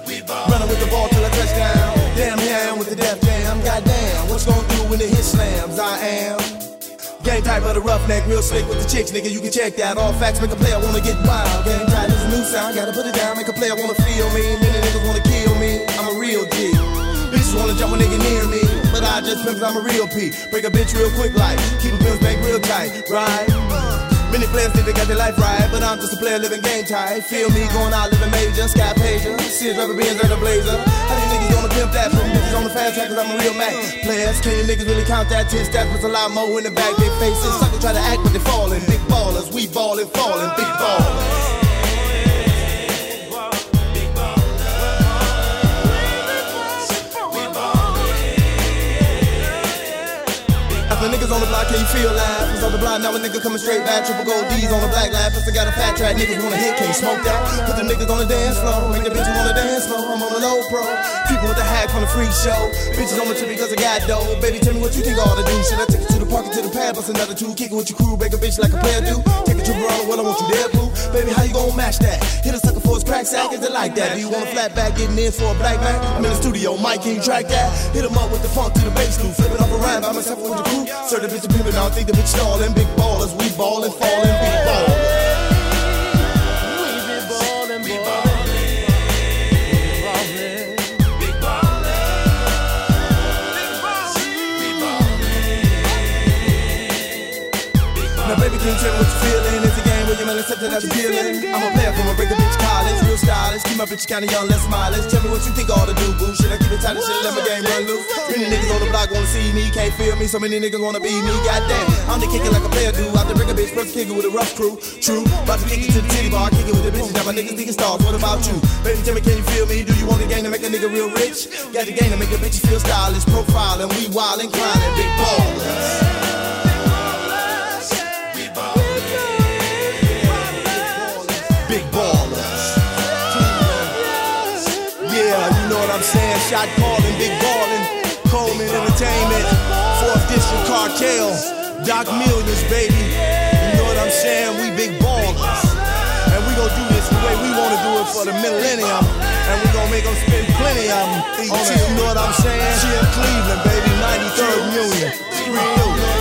Running with the ball till I touch down. Damn, here I am with the Def Jam. Goddamn, what's gonna do when the hit slams? I am game type of the roughneck, real slick with the chicks, nigga. You can check that. All facts make a player wanna get wild. Game type is a new sound, gotta put it down. Make a player wanna feel me. Many niggas wanna kill me. I'm a real G. Bitches wanna jump a nigga near me, but I just pimp 'cause I'm a real P. Break a bitch real quick like keep a pimp bank real tight, right? Many players think they got their life right, but I'm just a player living game tight. Feel me going out living major, sky pager. See his rubber bands and a blazer. How these niggas gonna pimp that? Put bitches on the fast track 'cause I'm a real Mac. Players, can you niggas really count that? 10 steps with a lot more in the back. They faces, suckers try to act but they fallin'. Big ballers, we ballin', fallin', big ballers. The niggas on the block, can you feel live? Cause on the block, now a nigga coming straight back. Triple gold D's on the black lap. Plus I got a fat track, niggas wanna hit, can't smoke that. Put the niggas on the dance floor, make the bitches wanna dance floor. I'm on a low pro. People with the hack from the free show. Bitches on my trip because I got dough. Baby, tell me what you think I ought to do. Should I take you to the park or to the pad? Bust another two, kick it with your crew, break a bitch like a player do. Take it to Verona, what I want you there, boo. Baby, how you gon' match that? Hit a sucker for his crack sack, is it like that? Do you want a flat back getting in for a black man? I'm in the studio, Mike, can you track that? Hit him up with the funk to the bass loop. Flip it up around by myself with your crew. Serve the bitch to pimpin'. I don't think the bitch stallin'. Big ballers, we ballin', fallin', big ballers. Now baby, can you tell me what you feelin'? It's a game where you're accepting as appealing. I'm a player from a break a bitch college, real stylish. Keep my bitch kinda young, less mileage. Tell me what you think I ought to do, boo. Should I keep it tight and shit, let my game run loose? Many niggas on the block wanna see me, can't feel me. So many niggas wanna be me, goddamn. I'm the kicker like a player do. Out to break a bitch, first kick it with a rough crew. True, about to kick it to the titty bar, kick it with the bitches. Now my niggas thinking stars, what about you? Baby, tell me, can you feel me? Do you want the game to make a nigga real rich? Got the game to make a bitch feel stylish, profiling. We wildin', clownin', big ballers. Big ballers. Yeah, you know what I'm saying? Shot calling, big ballin'. Coleman Entertainment, 4th District Cartel, Doc Millions, baby. You know what I'm saying? We big ballers. And we gon' do this the way we wanna do it for the millennium. And we gon' make them spend plenty of them. You know what I'm saying? Chill Cleveland, baby, 93rd Union.